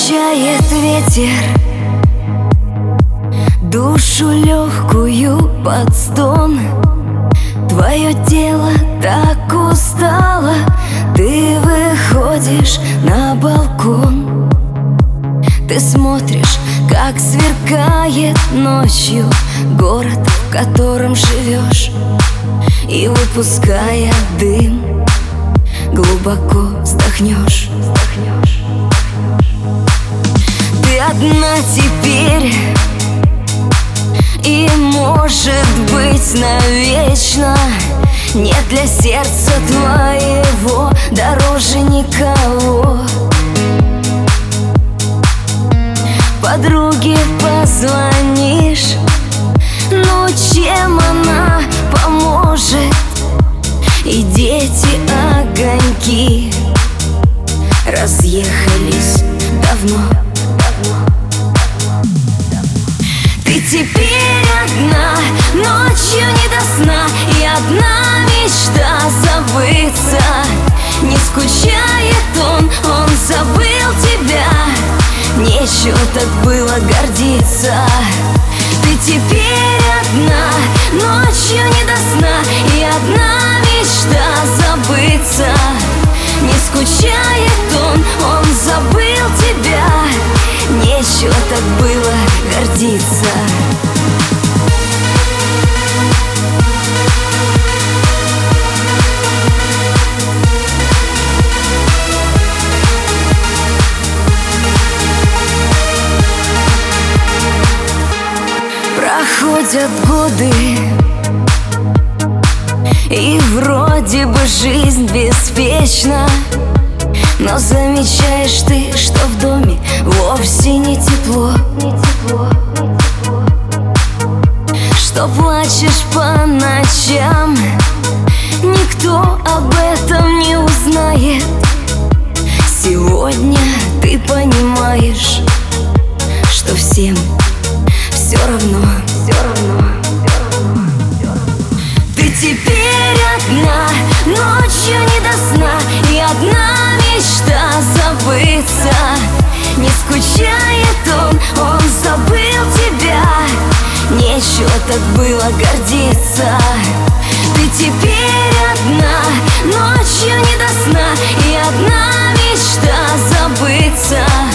Качает ветер душу легкую под стон. Твое тело так устало, ты выходишь на балкон. Ты смотришь, как сверкает ночью город, в котором живешь, и, выпуская дым, глубоко вздохнешь. Ты одна теперь, и, может быть, навечно. Нет для сердца твоего дороже никого. Подруге позвонишь, ну чем она поможет? И дети огоньки разъехались давно. Ты теперь одна, ночью не до сна, и одна мечта забыться. Не скучает он забыл тебя. Нечего так было гордиться. Ты теперь одна, ночью не до сна, и одна мечта забыться. Не скучает он забыл тебя. Нечего так было гордиться. Проходят годы, и вроде бы жизнь беспечна, но замечаешь ты, что в доме вовсе не тепло, что плачешь по ночам. Никто об этом не узнает. Сегодня ты понимаешь, что всем все равно. Ты теперь одна, ночью не до сна, и одна мечта забыться. Не скучает он забыл тебя. Нечего так было гордиться. Ты теперь одна, ночью не до сна, и одна мечта забыться.